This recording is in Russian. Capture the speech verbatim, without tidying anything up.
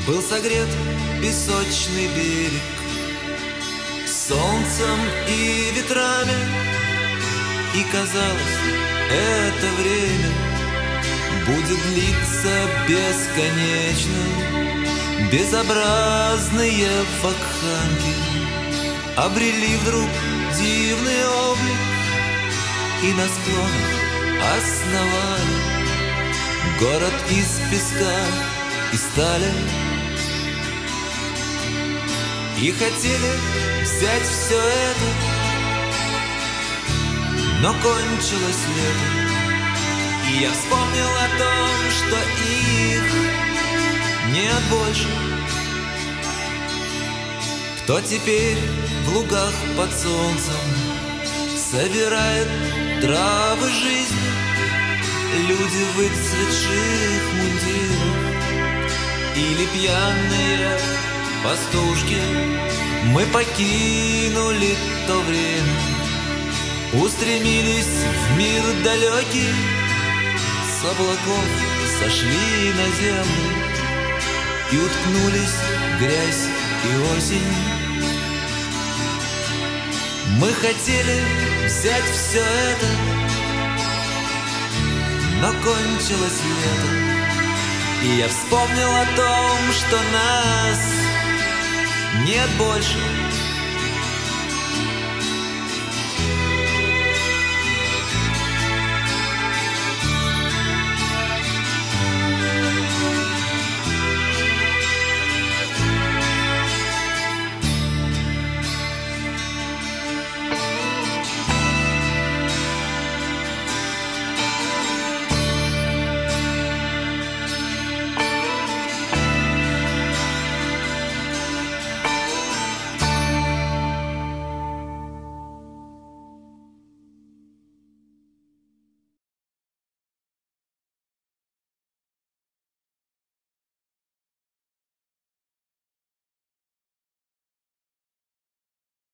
Был согрет песочный берег солнцем и ветрами, и казалось, это время будет длиться бесконечно. Безобразные вакханки обрели вдруг дивный облик и на склонах основали город из песка и стали. И хотели взять все это, но кончилось лето, и я вспомнил о том, что их нет больше. Кто теперь в лугах под солнцем собирает травы жизни? Люди в выцветших мундирах или пьяные пастушки? Мы покинули то время, устремились в мир далекий, с облаков сошли на землю и уткнулись в грязь и осень. Мы хотели взять все это, но кончилось лето, и я вспомнил о том, что нас нет больше.